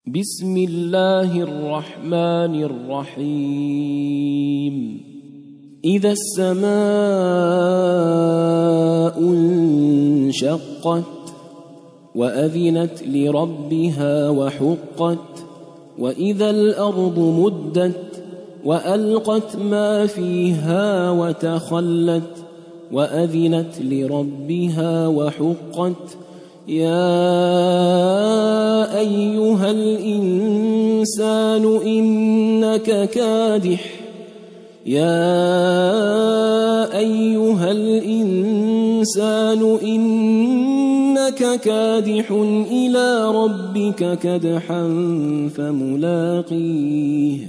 بسم الله الرحمن الرحيم إذا السماء انشقت وأذنت لربها وحقت وإذا الأرض مدت وألقت ما فيها وتخلت وأذنت لربها وحقت يا أيها الإنسان إنك كادح إلى ربك كدحا فملاقيه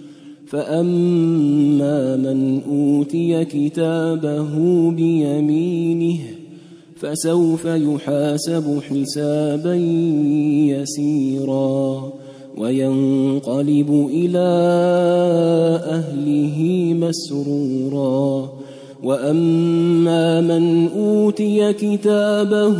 فأما من أوتي كتابه بيمينه فسوف يحاسب حسابا يسيرا وينقلب إلى أهله مسرورا وأما من أوتي كتابه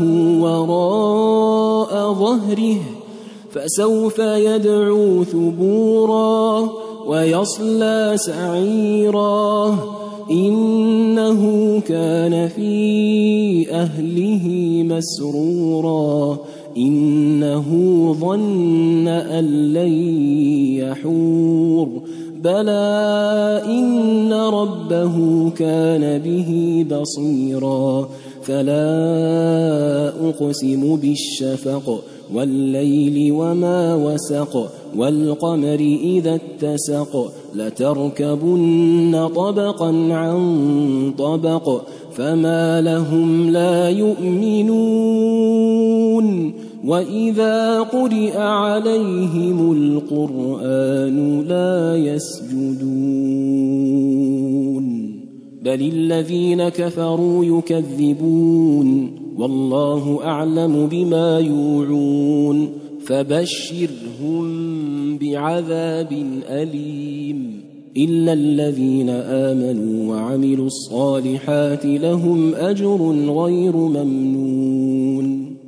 وراء ظهره فسوف يدعو ثبورا ويصلى سعيرا إنه كان في أهله مسرورا إنه ظن أن لن يحور بلى إن ربه كان به بصيرا فلا أقسم بالشفق والليل وما وسق والقمر إذا اتسق لتركبن طبقا عن طبق فما لهم لا يؤمنون وإذا قرئ عليهم القرآن لا يسجدون بل الذين كفروا يكذبون والله أعلم بما يوعون فبشرهم بعذاب أليم إلا الذين آمنوا وعملوا الصالحات لهم أجر غير ممنون